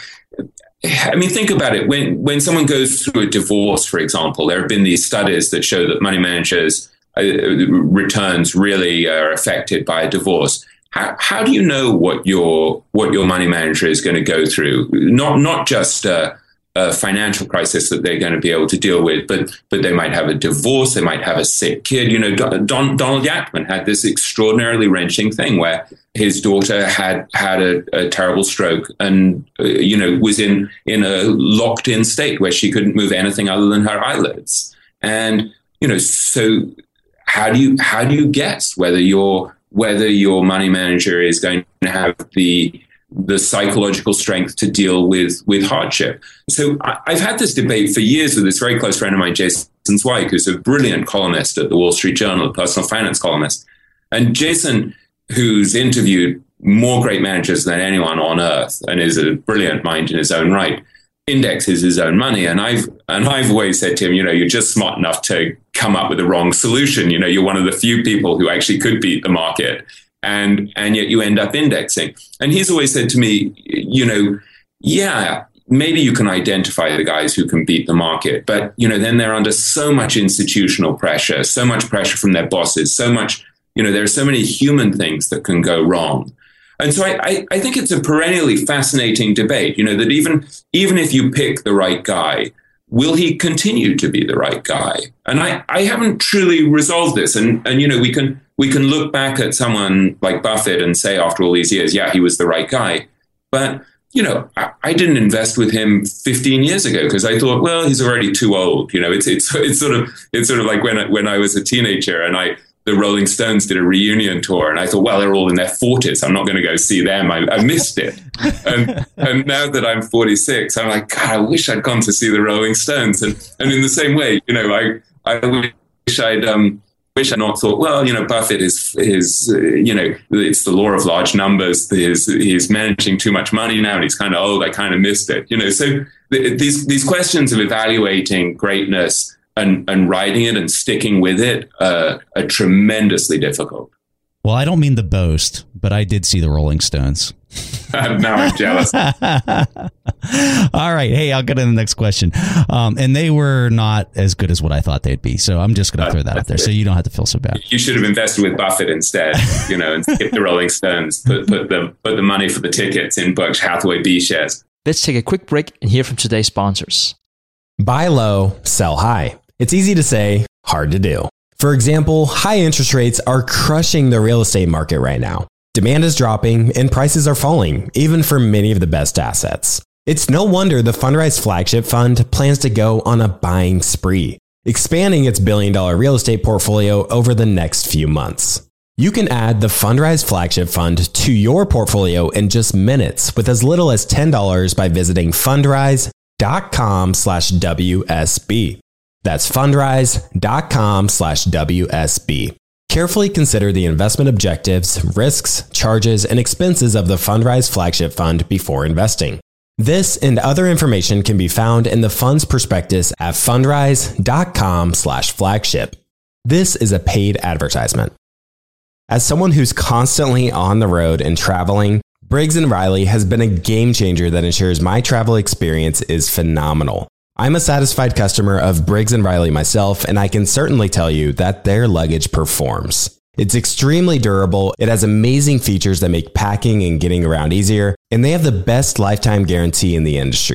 I mean, think about it. When when someone goes through a divorce, for example, there have been these studies that show that money managers' uh, returns really are affected by a divorce. How how do you know what your what your money manager is going to go through? Not not just a, a financial crisis that they're going to be able to deal with, but but they might have a divorce, they might have a sick kid. You know, Don, Donald Yackman had this extraordinarily wrenching thing where his daughter had had a, a terrible stroke and uh, you know was in in a locked in state where she couldn't move anything other than her eyelids. And you know, so how do you how do you guess whether your whether your money manager is going to have the the psychological strength to deal with with hardship? So I, I've had this debate for years with this very close friend of mine, Jason Zweig, who's a brilliant columnist at the Wall Street Journal, a personal finance columnist. And Jason, who's interviewed more great managers than anyone on earth and is a brilliant mind in his own right, indexes his own money. And I've and I've always said to him, you know, you're just smart enough to come up with the wrong solution. You know, you're one of the few people who actually could beat the market, and and yet you end up indexing. And he's always said to me, you know, yeah, maybe you can identify the guys who can beat the market, but you know, then they're under so much institutional pressure, so much pressure from their bosses, so much, you know, there are so many human things that can go wrong. And so I, I, I think it's a perennially fascinating debate, you know, that even even if you pick the right guy, will he continue to be the right guy? And I, I haven't truly resolved this. And, and, you know, we can we can look back at someone like Buffett and say after all these years, yeah, he was the right guy. But, you know, I, I didn't invest with him fifteen years ago because I thought, well, he's already too old. You know, it's it's it's sort of it's sort of like when when I was a teenager and I the Rolling Stones did a reunion tour, and I thought, well, they're all in their forties. I'm not going to go see them. I, I missed it. And, and now that I'm forty-six, I'm like, God, I wish I'd gone to see the Rolling Stones. And and in the same way, you know, I I wish I'd um wish I'd not thought, well, you know, Buffett is is uh, you know, it's the law of large numbers. He's he's managing too much money now, and he's kind of old. I kind of missed it. You know, so th- these these questions of evaluating greatness and and riding it and sticking with it uh, are tremendously difficult. Well, I don't mean to boast, but I did see the Rolling Stones. Now I'm jealous. All right. Hey, I'll get to the next question. Um, and they were not as good as what I thought they'd be. So I'm just going to throw that out there so you don't have to feel so bad. You should have invested with Buffett instead, you know, and skip the Rolling Stones, put, put, the, put the money for the tickets in Berkshire Hathaway B shares. Let's take a quick break and hear from today's sponsors. Buy low, sell high. It's easy to say, hard to do. For example, high interest rates are crushing the real estate market right now. Demand is dropping and prices are falling, even for many of the best assets. It's no wonder the Fundrise Flagship Fund plans to go on a buying spree, expanding its billion dollar real estate portfolio over the next few months. You can add the Fundrise Flagship Fund to your portfolio in just minutes with as little as ten dollars by visiting fundrise.com slash WSB. That's fundrise.com slash WSB. Carefully consider the investment objectives, risks, charges, and expenses of the Fundrise Flagship Fund before investing. This and other information can be found in the fund's prospectus at fundrise.com slash flagship. This is a paid advertisement. As someone who's constantly on the road and traveling, Briggs and Riley has been a game changer that ensures my travel experience is phenomenal. I'm a satisfied customer of Briggs and Riley myself, and I can certainly tell you that their luggage performs. It's extremely durable, it has amazing features that make packing and getting around easier, and they have the best lifetime guarantee in the industry.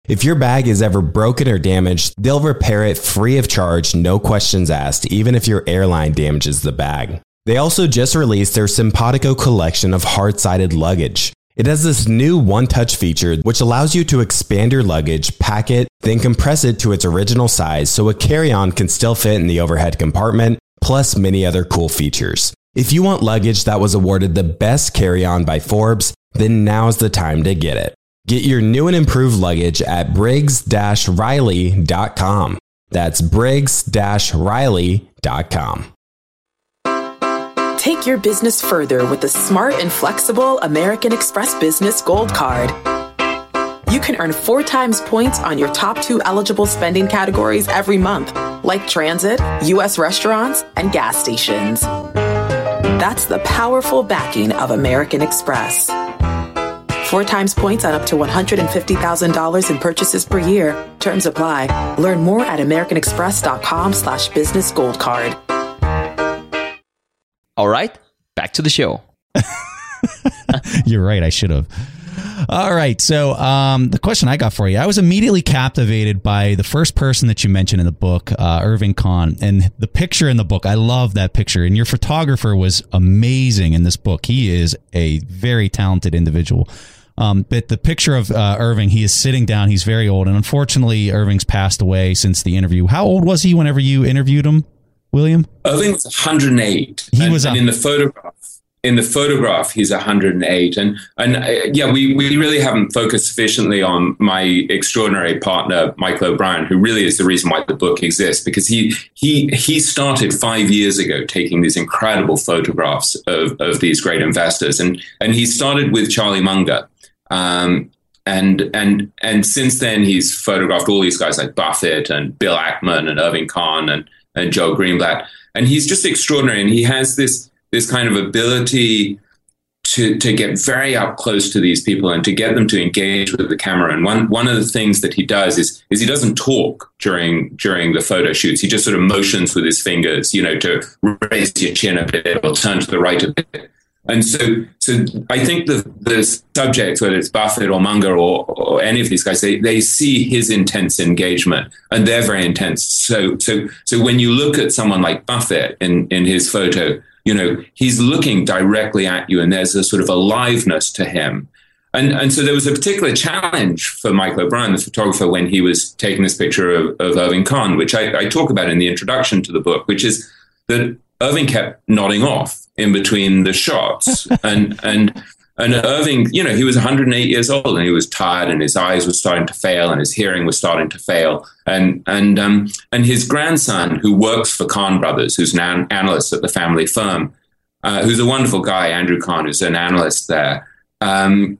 If your bag is ever broken or damaged, they'll repair it free of charge, no questions asked, even if your airline damages the bag. They also just released their Simpatico collection of hard-sided luggage. It has this new one-touch feature which allows you to expand your luggage, pack it, then compress it to its original size so a carry-on can still fit in the overhead compartment, plus many other cool features. If you want luggage that was awarded the best carry-on by Forbes, then now's the time to get it. Get your new and improved luggage at Briggs Riley dot com. That's Briggs Riley dot com. Take your business further with the smart and flexible American Express Business Gold Card. You can earn four times points on your top two eligible spending categories every month, like transit, U S restaurants, and gas stations. That's the powerful backing of American Express. Four times points on up to one hundred fifty thousand dollars in purchases per year. Terms apply. Learn more at americanexpress.com slash business gold card. All right, back to the show. You're right. I should have. All right. So um, the question I got for you, I was immediately captivated by the first person that you mentioned in the book, uh, Irving Kahn, and the picture in the book. I love that picture. And your photographer was amazing in this book. He is a very talented individual. Um, but the picture of uh, Irving, he is sitting down. He's very old. And unfortunately, Irving's passed away since the interview. How old was he whenever you interviewed him, William? Irving was one hundred eight. He and, was and in the photograph. In the photograph, he's one hundred eight. And, and uh, yeah, we, we really haven't focused sufficiently on my extraordinary partner, Michael O'Brien, who really is the reason why the book exists, because he he he started five years ago taking these incredible photographs of, of these great investors. And, and he started with Charlie Munger. Um, and and and since then, he's photographed all these guys like Buffett and Bill Ackman and Irving Kahn and, and Joe Greenblatt. And he's just extraordinary. And he has this this kind of ability to to get very up close to these people and to get them to engage with the camera. And one one of the things that he does is is he doesn't talk during during the photo shoots. He just sort of motions with his fingers, you know, to raise your chin a bit or turn to the right a bit. And so so I think the the subjects, whether it's Buffett or Munger or, or any of these guys, they, they see his intense engagement, and they're very intense. So so so when you look at someone like Buffett in, in his photo, you know, he's looking directly at you, and there's a sort of aliveness to him. And and so there was a particular challenge for Michael O'Brien, the photographer, when he was taking this picture of, of Irving Kahn, which I, I talk about in the introduction to the book, which is that Irving kept nodding off in between the shots. and and and Irving, you know, he was one hundred eight years old, and he was tired, and his eyes were starting to fail, and his hearing was starting to fail. And and um and his grandson, who works for Kahn Brothers, who's an an- analyst at the family firm, uh, who's a wonderful guy, Andrew Kahn, who's an analyst there, um,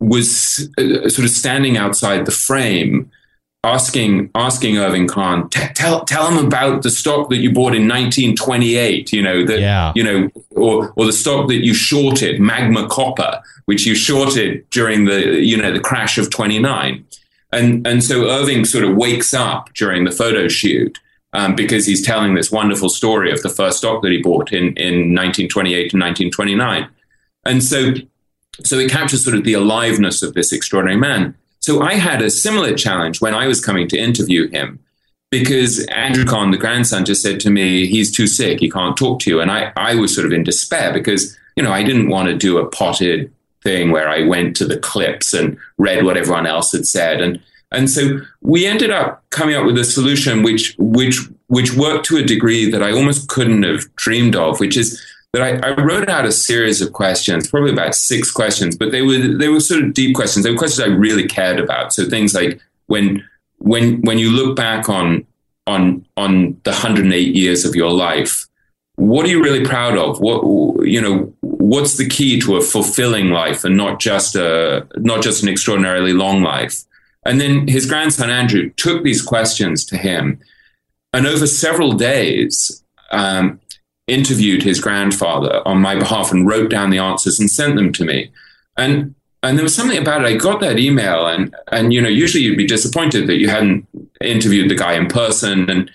was uh, sort of standing outside the frame, asking asking Irving Kahn, tell tell him about the stock that you bought in nineteen twenty-eight, you know, that yeah. you know, or or the stock that you shorted, Magma Copper, which you shorted during the you know the crash of twenty-nine. And and so Irving sort of wakes up during the photo shoot um, because he's telling this wonderful story of the first stock that he bought in, in nineteen twenty-eight and nineteen twenty-nine. And so so it captures sort of the aliveness of this extraordinary man. So I had a similar challenge when I was coming to interview him, because Andrew Kahn, the grandson, just said to me, he's too sick, he can't talk to you. And I, I was sort of in despair because, you know, I didn't want to do a potted thing where I went to the clips and read what everyone else had said. And and so we ended up coming up with a solution which which which worked to a degree that I almost couldn't have dreamed of, which is that I, I wrote out a series of questions, probably about six questions, but they were they were sort of deep questions. They were questions I really cared about. So things like when when when you look back on on on the one hundred eight years of your life, what are you really proud of? What you know, what's the key to a fulfilling life and not just a not just an extraordinarily long life? And then his grandson Andrew took these questions to him, and over several days, um, interviewed his grandfather on my behalf and wrote down the answers and sent them to me. And and there was something about it. I got that email, and and you know, usually you'd be disappointed that you hadn't interviewed the guy in person. And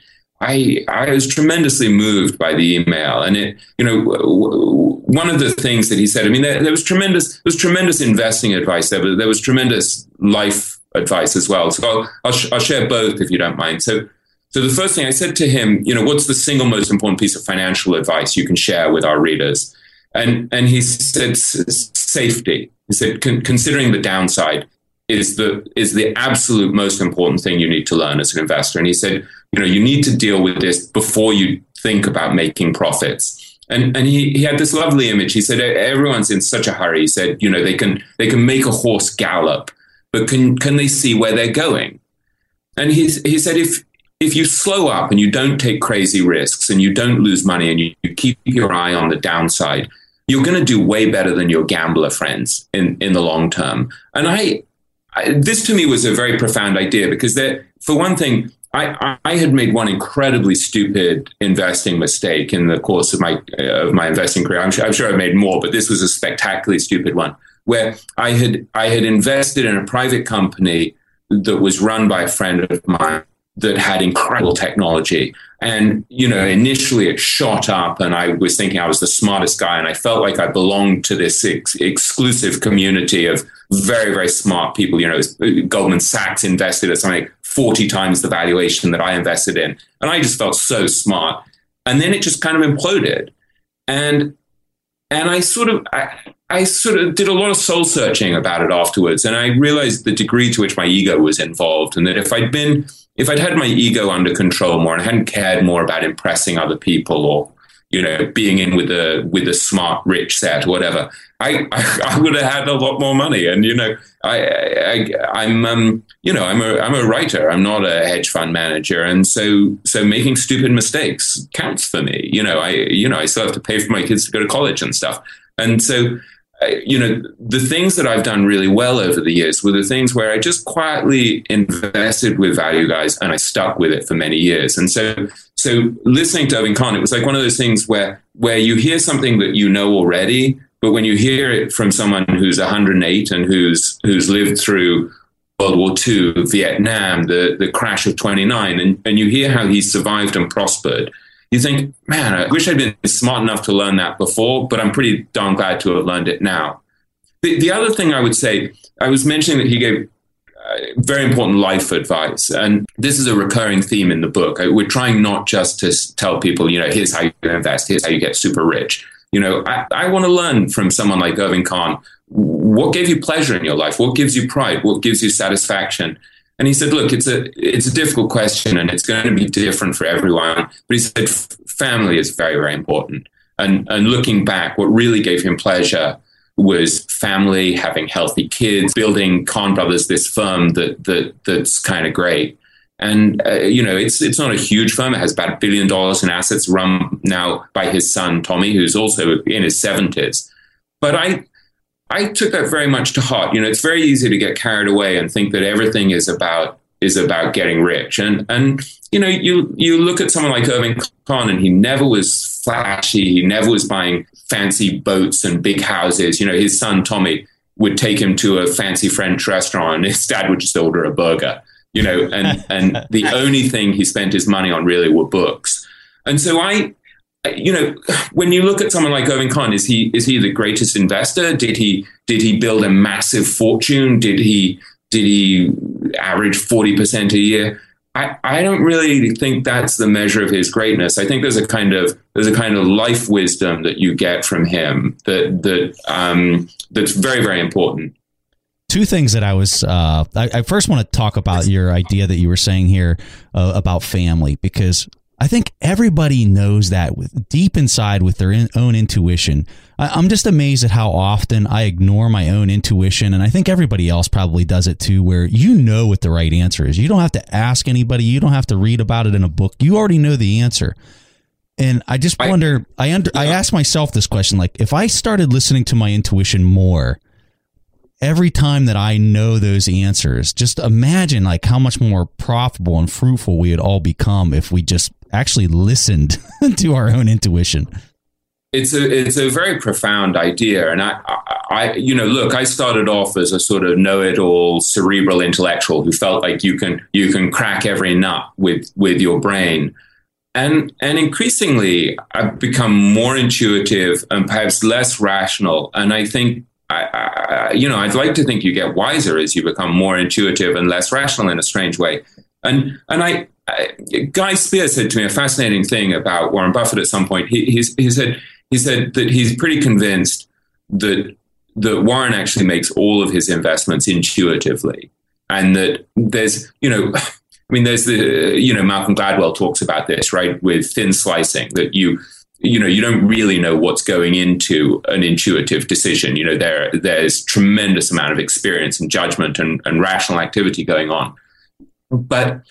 I I was tremendously moved by the email. And it, you know, one of the things that he said, I mean, there, there was tremendous there was tremendous investing advice there, but there was tremendous life advice as well. So I'll, I'll, sh- I'll share both if you don't mind. So, so the first thing I said to him, you know, what's the single most important piece of financial advice you can share with our readers? And and he said safety. He said con- considering the downside is the is the absolute most important thing you need to learn as an investor. And he said, you know, you need to deal with this before you think about making profits. And and he, he had this lovely image. He said, everyone's in such a hurry. He said, you know, they can they can make a horse gallop, but can can they see where they're going? And he he said, if if you slow up and you don't take crazy risks and you don't lose money and you, you keep your eye on the downside, you're going to do way better than your gambler friends in, in the long term. And I, I this to me was a very profound idea because there, for one thing, I, I had made one incredibly stupid investing mistake in the course of my of my investing career. I'm sure, I'm sure I made more, but this was a spectacularly stupid one where I had I had invested in a private company that was run by a friend of mine that had incredible technology. And, you know, initially it shot up and I was thinking I was the smartest guy and I felt like I belonged to this ex- exclusive community of very, very smart people. You know, Goldman Sachs invested at something like forty times the valuation that I invested in. And I just felt so smart. And then it just kind of imploded. And and I sort of, I, I sort of did a lot of soul searching about it afterwards. And I realized the degree to which my ego was involved and that if I'd been If I'd had my ego under control more and I hadn't cared more about impressing other people or, you know, being in with a with a smart, rich set or whatever, I, I, I would have had a lot more money. And, you know, I, I I'm um you know, I'm a I'm a writer. I'm not a hedge fund manager. And so so making stupid mistakes counts for me. You know, I you know, I still have to pay for my kids to go to college and stuff. And so you know, the things that I've done really well over the years were the things where I just quietly invested with value guys and I stuck with it for many years. And so, so listening to Irving Kahn, it was like one of those things where, where you hear something that you know already, but when you hear it from someone who's one hundred eight and who's, who's lived through World War Two, Vietnam, the, the crash of twenty-nine, and, and you hear how he survived and prospered, you think, man, I wish I'd been smart enough to learn that before, but I'm pretty darn glad to have learned it now. The, the other thing I would say, I was mentioning that he gave uh, very important life advice. And this is a recurring theme in the book. I, we're trying not just to tell people, you know, here's how you invest, here's how you get super rich. You know, I, I want to learn from someone like Irving Kahn, what gave you pleasure in your life? What gives you pride? What gives you satisfaction? And he said, look, it's a it's a difficult question and it's going to be different for everyone. But he said, family is very, very important. And and looking back, what really gave him pleasure was family, having healthy kids, building Kahn Brothers, this firm that that that's kind of great. And, uh, you know, it's it's not a huge firm. It has about a billion dollars in assets run now by his son, Tommy, who's also in his seventies. But I... I took that very much to heart. You know, it's very easy to get carried away and think that everything is about is about getting rich. And and you know, you you look at someone like Irving Kahn, and he never was flashy. He never was buying fancy boats and big houses. You know, his son Tommy would take him to a fancy French restaurant, and his dad would just order a burger. You know, and and the only thing he spent his money on really were books. And so I. You know, when you look at someone like Irving Kahn, is he is he the greatest investor? Did he did he build a massive fortune? Did he did he average forty percent a year? I, I don't really think that's the measure of his greatness. I think there's a kind of there's a kind of life wisdom that you get from him that that um, that's very, very important. Two things that I was, uh, I, I first want to talk about your idea that you were saying here uh, about family, because I think everybody knows that with, deep inside with their in, own intuition. I, I'm just amazed at how often I ignore my own intuition. And I think everybody else probably does it too, where you know what the right answer is. You don't have to ask anybody. You don't have to read about it in a book. You already know the answer. And I just wonder, I, I, under, I ask myself this question, like if I started listening to my intuition more, every time that I know those answers, just imagine like how much more profitable and fruitful we would all become if we just actually listened to our own intuition. It's a it's a very profound idea, and I, I you know look, I started off as a sort of know-it-all cerebral intellectual who felt like you can you can crack every nut with with your brain, and and increasingly I've become more intuitive and perhaps less rational, and I think I, I, you know, I'd like to think you get wiser as you become more intuitive and less rational in a strange way. And and I, I Guy Spier said to me a fascinating thing about Warren Buffett at some point. He he's, he said he said that he's pretty convinced that that Warren actually makes all of his investments intuitively, and that there's, you know, I mean, there's the, you know, Malcolm Gladwell talks about this, right, with thin slicing, that you, you know, you don't really know what's going into an intuitive decision. You know, there there's tremendous amount of experience and judgment and, and rational activity going on. But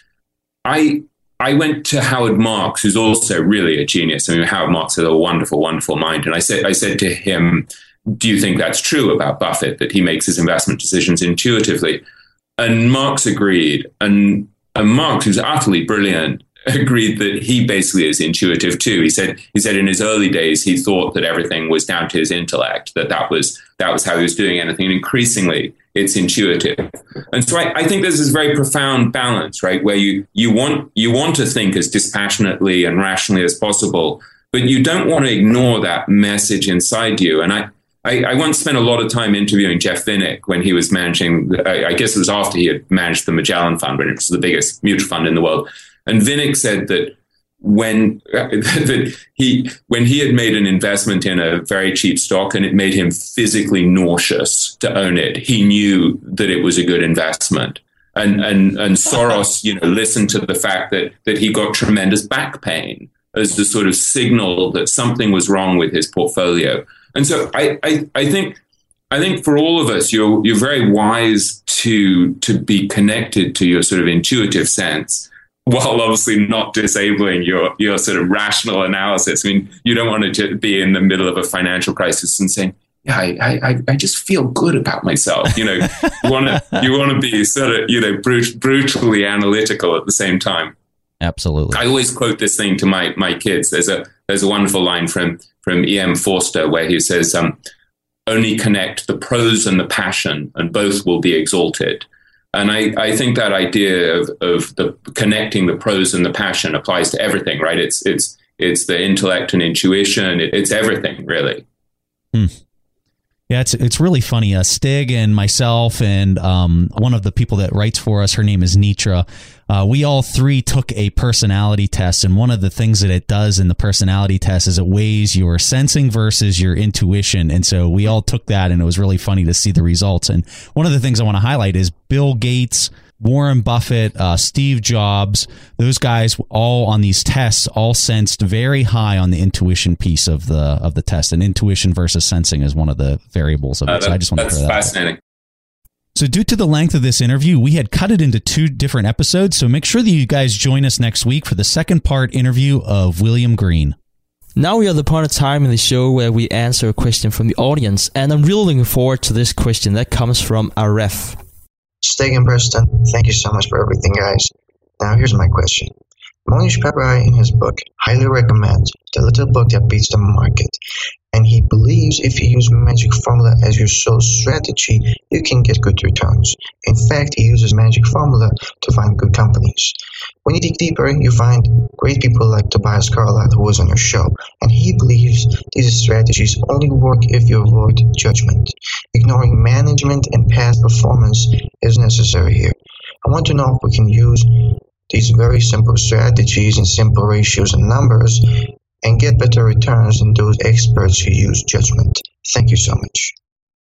I I went to Howard Marks, who's also really a genius. I mean, Howard Marks has a wonderful, wonderful mind. And I said, I said to him, do you think that's true about Buffett, that he makes his investment decisions intuitively? And Marks agreed. And, and Marks, who's utterly brilliant, agreed that he basically is intuitive too. He said he said in his early days, he thought that everything was down to his intellect, that that was, that was how he was doing anything. And increasingly, it's intuitive. And so I, I think there's this very profound balance, right, where you you want you want to think as dispassionately and rationally as possible, but you don't want to ignore that message inside you. And I, I, I once spent a lot of time interviewing Jeff Vinnick when he was managing, I, I guess it was after he had managed the Magellan Fund, which was the biggest mutual fund in the world. And Vinnick said that when uh, that he when he had made an investment in a very cheap stock and it made him physically nauseous to own it, he knew that it was a good investment. And and and Soros, you know, listened to the fact that that he got tremendous back pain as the sort of signal that something was wrong with his portfolio. And so I I, I think I think for all of us, you're you're very wise to to be connected to your sort of intuitive sense, while obviously not disabling your, your sort of rational analysis. I mean, you don't want to be in the middle of a financial crisis and saying, yeah, I, I, I just feel good about myself. You know, you want to, you want to be sort of, you know, brut- brutally analytical at the same time. Absolutely. I always quote this thing to my, my kids. There's a, there's a wonderful line from, from E M Forster where he says, um, only connect the prose and the passion and both will be exalted. And I, I think that idea of, of the connecting the prose and the passion applies to everything, right? It's it's it's the intellect and intuition. It, it's everything, really. Hmm. Yeah, it's it's really funny. Uh, Stig and myself and um, one of the people that writes for us, her name is Nitra. Uh, we all three took a personality test, and one of the things that it does in the personality test is it weighs your sensing versus your intuition. And so we all took that, and it was really funny to see the results. And one of the things I want to highlight is Bill Gates, Warren Buffett, uh, Steve Jobs, those guys all on these tests all sensed very high on the intuition piece of the of the test. And intuition versus sensing is one of the variables of it. Uh, that, so I just want to throw that fascinating. Out. So due to the length of this interview, we had cut it into two different episodes. So make sure that you guys join us next week for the second part interview of William Green. Now we are at the point of time in the show where we answer a question from the audience. And I'm really looking forward to this question that comes from Aref. Stig and Preston, thank you so much for everything, guys. Now here's my question. Mohnish Pabrai, in his book, highly recommends The Little Book That Beats the Market, and he believes if you use magic formula as your sole strategy, you can get good returns. In fact, he uses magic formula to find good companies. When you dig deeper, you find great people like Tobias Carlyle, who was on your show, and he believes these strategies only work if you avoid judgment. Ignoring management and past performance is necessary here. I want to know if we can use these very simple strategies and simple ratios and numbers and get better returns than those experts who use judgment. Thank you so much.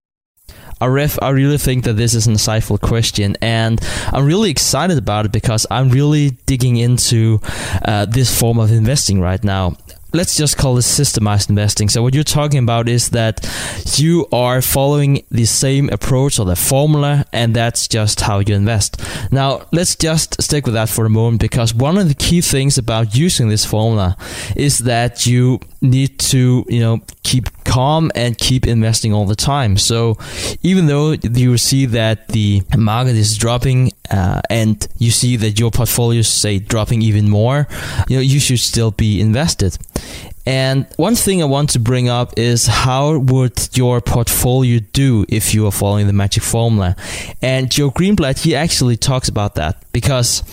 Aref, I really think that this is an insightful question, and I'm really excited about it because I'm really digging into uh, this form of investing right now. Let's just call this systemized investing. So what you're talking about is that you are following the same approach or the formula, and that's just how you invest. Now, let's just stick with that for a moment, because one of the key things about using this formula is that you need to, you know, keep calm and keep investing all the time. So even though you see that the market is dropping uh, and you see that your portfolio is, say, dropping even more, you know, you should still be invested. And one thing I want to bring up is how would your portfolio do if you are following the magic formula? And Joe Greenblatt, he actually talks about that, because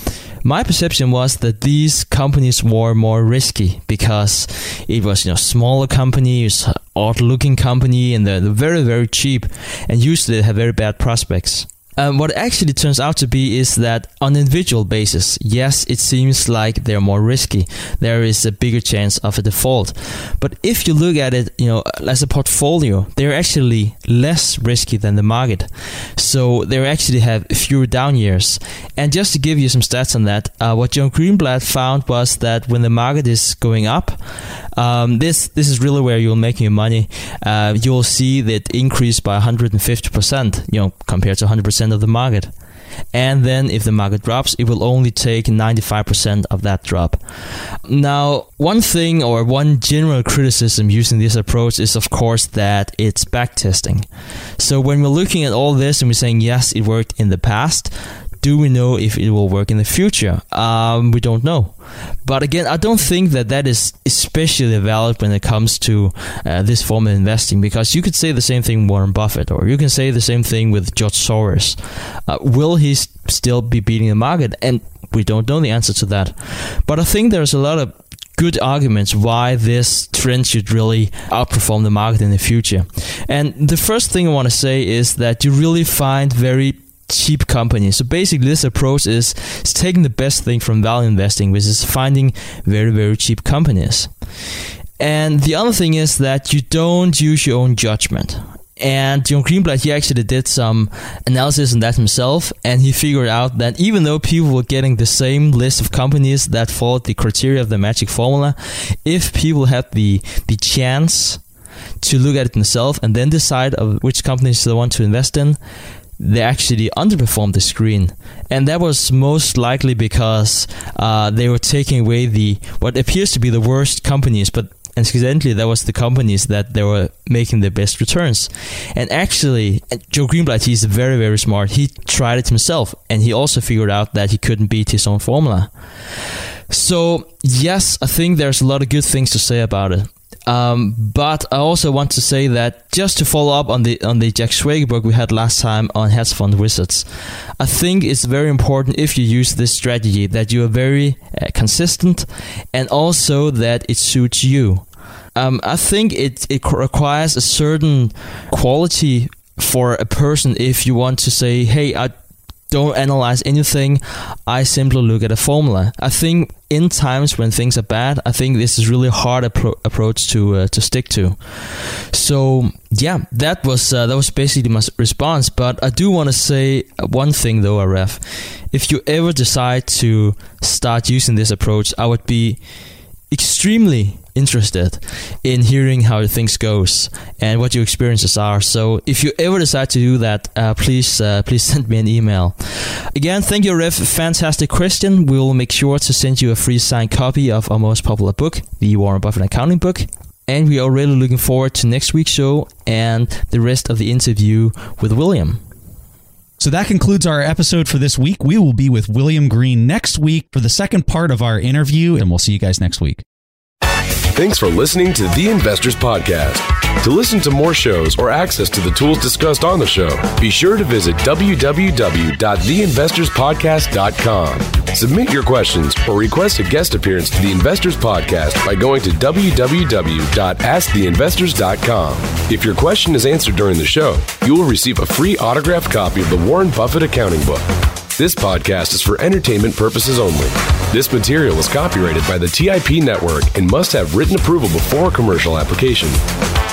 my perception was that these companies were more risky because it was, you know, smaller companies, odd looking company, and they're, they're very, very cheap, and usually they have very bad prospects. Um, what it actually turns out to be is that on an individual basis, yes, it seems like they're more risky. There is a bigger chance of a default. But if you look at it, you know, as a portfolio, they're actually less risky than the market. So they actually have fewer down years. And just to give you some stats on that, uh, what John Greenblatt found was that when the market is going up, um, this this is really where you're making your money. Uh, you'll see that increase by one hundred fifty percent, you know, compared to one hundred percent of the market. And then if the market drops, it will only take ninety-five percent of that drop. Now, one thing or one general criticism using this approach is, of course, that it's backtesting. So when we're looking at all this and we're saying, yes, it worked in the past, do we know if it will work in the future? Um, we don't know. But again, I don't think that that is especially valid when it comes to uh, this form of investing, because you could say the same thing with Warren Buffett, or you can say the same thing with George Soros. Uh, will he still be beating the market? And we don't know the answer to that. But I think there's a lot of good arguments why this trend should really outperform the market in the future. And the first thing I want to say is that you really find very cheap companies. So basically this approach is, is taking the best thing from value investing, which is finding very, very cheap companies. And the other thing is that you don't use your own judgment. And John Greenblatt, he actually did some analysis on that himself, and he figured out that even though people were getting the same list of companies that followed the criteria of the magic formula, if people had the the chance to look at it themselves and then decide of which companies they want to invest in, they actually underperformed the screen. And that was most likely because uh, they were taking away the what appears to be the worst companies, but incidentally that was the companies that they were making the best returns. And actually, Joe Greenblatt, he's very, very smart. He tried it himself, and he also figured out that he couldn't beat his own formula. So yes, I think there's a lot of good things to say about it. Um, but I also want to say that just to follow up on the on the Jack Schwager book we had last time on hedge fund wizards, I think it's very important if you use this strategy that you are very uh, consistent, and also that it suits you. Um, I think it it requires a certain quality for a person if you want to say, hey, I don't analyze anything, I simply look at a formula. I think in times when things are bad, I think this is really hard appro- approach to uh, to stick to. So yeah, that was uh, that was basically my response. But I do want to say one thing though, Aref. If you ever decide to start using this approach, I would be extremely interested in hearing how things goes and what your experiences are. So if you ever decide to do that, uh, please uh, please send me an email. Again, thank you, Ref. Fantastic question. We'll make sure to send you a free signed copy of our most popular book, the Warren Buffett Accounting Book. And we are really looking forward to next week's show and the rest of the interview with William. So that concludes our episode for this week. We will be with William Green next week for the second part of our interview, and we'll see you guys next week. Thanks for listening to The Investors Podcast. To listen to more shows or access to the tools discussed on the show, be sure to visit w w w dot the investors podcast dot com. Submit your questions or request a guest appearance to The Investors Podcast by going to w w w dot ask the investors dot com. If your question is answered during the show, you will receive a free autographed copy of the Warren Buffett Accounting Book. This podcast is for entertainment purposes only. This material is copyrighted by the T I P Network and must have written approval before commercial application.